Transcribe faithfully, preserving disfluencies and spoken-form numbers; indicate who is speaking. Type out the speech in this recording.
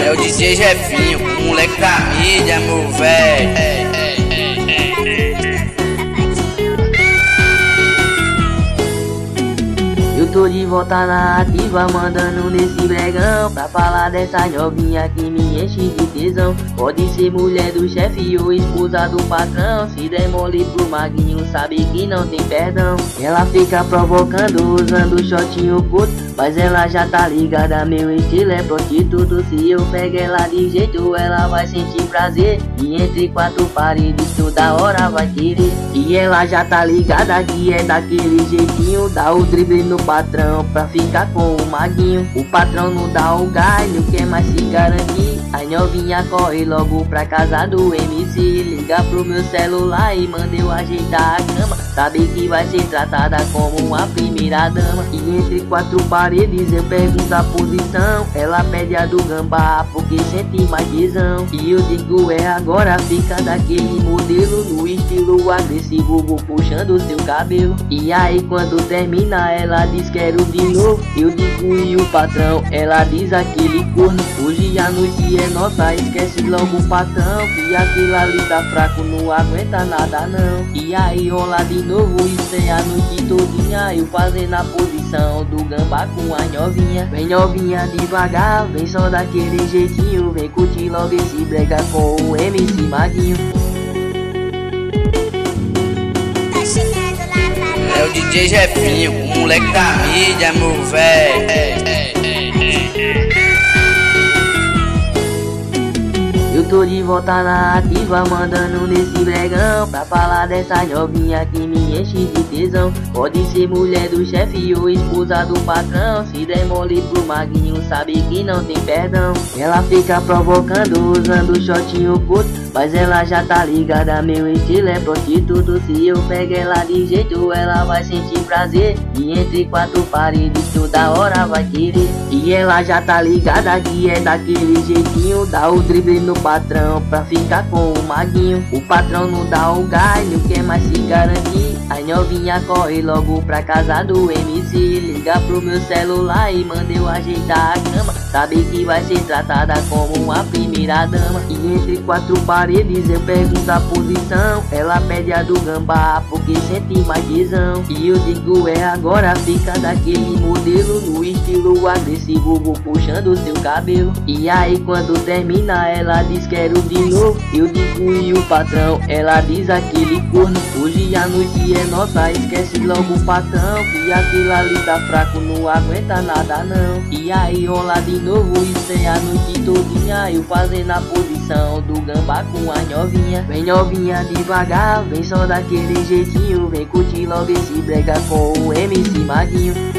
Speaker 1: É o D J Jefinho, o moleque da mídia, meu velho.
Speaker 2: Eu tô de volta na ativa, mandando nesse bregão pra falar dessa novinha que me enche de tesão. Pode ser mulher do chefe ou esposa do patrão. Se der mole pro maguinho, sabe que não tem perdão. Ela fica provocando, usando shortinho curto, mas ela já tá ligada, meu estilo é prostituto. Se eu pego ela de jeito, ela vai sentir prazer. E entre quatro paredes toda hora vai querer. E ela já tá ligada que é daquele jeitinho, dá o drible no patrão pra ficar com o maguinho. O patrão não dá o galho, quer mais se garantir. A novinha corre logo pra casa do M C, liga pro meu celular e manda eu ajeitar a cama. Sabe que vai ser tratada como uma primeira dama. E entre quatro paredes eu pergunto a posição, ela pede a do gambá porque sente mais tesão. E eu digo é agora, fica daquele modelo, no estilo agressivo, vou puxando seu cabelo. E aí quando termina ela diz quero de novo. Eu digo e o patrão, ela diz aquele corno. Hoje a noite é nossa, esquece logo o patrão, que aquilo ali tá fraco, não aguenta nada não. E aí rola de novo, isso é a noite todinha, eu fazendo a posição do gambá com a novinha. Vem novinha devagar, vem só daquele jeitinho, vem curtir logo esse brega com o M C Maguinho.
Speaker 1: É o D J Jefinho, o moleque da mídia, meu velho.
Speaker 2: Eu tô de volta na ativa, mandando nesse bregão pra falar dessa novinha que me enche de tesão. Pode ser mulher do chefe ou esposa do patrão. Se der mole pro maguinho, sabe que não tem perdão. Ela fica provocando, usando shortinho curto, mas ela já tá ligada, meu estilo é prostituto. Se eu pego ela de jeito, ela vai sentir prazer. E entre quatro paredes toda hora vai querer. E ela já tá ligada que é daquele jeitinho, dá o drible no patrão pra ficar com o maguinho. O patrão não dá o galho, quer mais se garantir. A novinha corre logo pra casa do M C, liga pro meu celular e manda eu ajeitar a cama. Sabe que vai ser tratada como uma primeira dama. E entre quatro paredes eu pergunto a posição, ela pede a do gambá porque sente mais tesão. E eu digo é agora, fica daquele modelo, no estilo agressivo, vou puxando seu cabelo. E aí quando termina ela diz quero de novo. Eu digo e o patrão, ela diz aquele corno. Hoje a noite é nossa, esquece logo o patrão, que aquilo ali tá fraco, não aguenta nada não. E aí rola de novo, isso é a noite todinha, eu fazendo a posição do gambá com a novinha. Vem novinha devagar, vem só daquele jeitinho, vem curtir logo esse brega com o M C Maguinho.